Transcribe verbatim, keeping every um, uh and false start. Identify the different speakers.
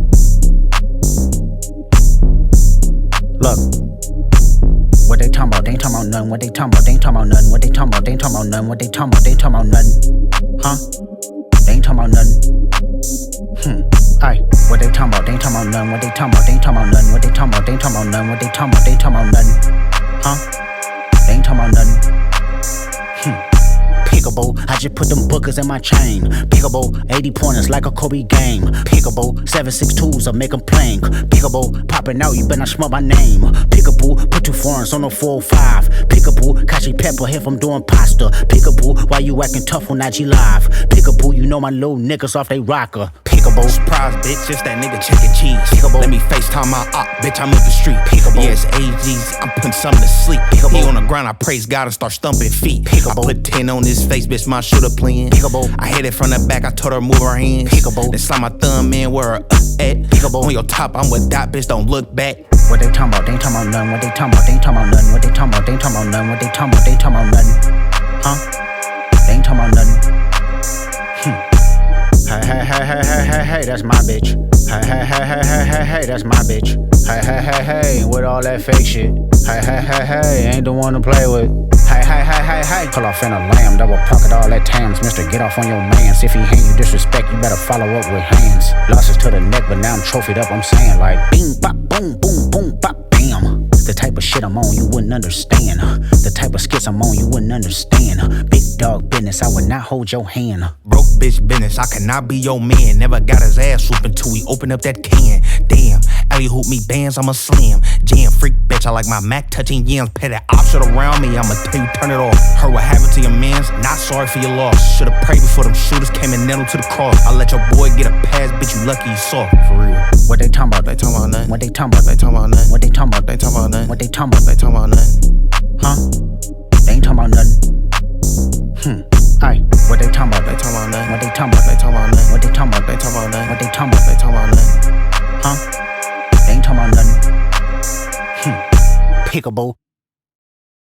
Speaker 1: Look, what they talking about? They ain't talking about nothing. What they talking about? They ain't talking about nothing. What they talking about? They ain't talking about nothing. What they talking about? They ain't talking about nothing. Huh? They ain't talking about nothing. Hmm. Aye. What they talking about? They ain't talking about nothing. What they talking about? They ain't talking about nothing. What they talking about? They ain't talking about nothing. What they talking about? They ain't talking about nothing. Huh? They ain't talking about nothing. Hmm. Pickable, I just put them bookers in my chain. Pickable, eighty pointers like a Kobe game. Pickable, seven six twos, I make them plank. Pickable, popping out, you better not smell my name. Pickable, put two foreigns on the four oh five. Pickable, Kashi Pepper if I'm doing pasta. Pickable, why you acting tough on I G Live? Pickable, you know my little niggas off they rocker. Pickable,
Speaker 2: surprise, bitch, it's that nigga chicken cheese.
Speaker 1: Pickable,
Speaker 2: let me FaceTime my op, bitch, I'm up the street.
Speaker 1: Pickable,
Speaker 2: yes, A Gs, I'm putting something to sleep.
Speaker 1: Pickable,
Speaker 2: he on the ground, I praise God and start stumping feet.
Speaker 1: Pickable,
Speaker 2: I put ten on his face, bitch, my shooter playing.
Speaker 1: Pickable,
Speaker 2: I hit it from the back, I told her move her hands.
Speaker 1: Pickable,
Speaker 2: then slide my thumb in where her up at.
Speaker 1: Pickable,
Speaker 2: on your top, I'm with that bitch, don't look back.
Speaker 1: What they talking about? They ain't talking about nothing. What they talking about? They ain't talking about nothing. What they talking about? They ain't talking about nothing. What they talking about? They ain't talking about nothing. Huh? They ain't talking about nothing. Hmm. Hey, hey, hey, hey, hey, hey, hey, that's my bitch. Hey, hey, hey, hey, hey, hey, hey, that's my bitch. Hey, hey, hey, hey, with all that fake shit. Hey, hey, hey, hey, ain't the one to play with. Hey, hey, hey, hey, hey, pull off in a lamb, double pocket all that tams. Mister, get off on your mans. If he hand you disrespect, you better follow up with hands. Losses to the neck, but now I'm trophied up, I'm saying like bing, bop, boom, boom, boom, bop, bam. The type of shit I'm on, you wouldn't understand. The type of skits I'm on, you wouldn't understand. Big dog business, I would not hold your hand.
Speaker 2: Broke bitch business, I cannot be your man. Never got his ass whooping till we open up that can. Damn, alley hoop me bands, I'm a slam. Jam freak bitch, I like my Mac touching yams. Pay that op shit around me, I'ma tell you turn it off. Heard what happened to your mans, not sorry for your loss. Should've prayed before them shooters came and nailed him to the cross. I let your boy get a pass, bitch, you lucky you soft, for real.
Speaker 1: What they talking about?
Speaker 2: They talking about nothing.
Speaker 1: What they talking about?
Speaker 2: They talking about nothing.
Speaker 1: What they talking about?
Speaker 2: They talking about nothing.
Speaker 1: What they talking about?
Speaker 2: They talking about nothing.
Speaker 1: Huh? They ain't talking about nothing. Hmm. Aye. What they talking about?
Speaker 2: They talking about nothing.
Speaker 1: What they talking about?
Speaker 2: They talking about nothing.
Speaker 1: What they talking about?
Speaker 2: They talking about nothing.
Speaker 1: What they talking about?
Speaker 2: They talking about nothing.
Speaker 1: Huh? They ain't talking about nothing. Hmm. Pickable.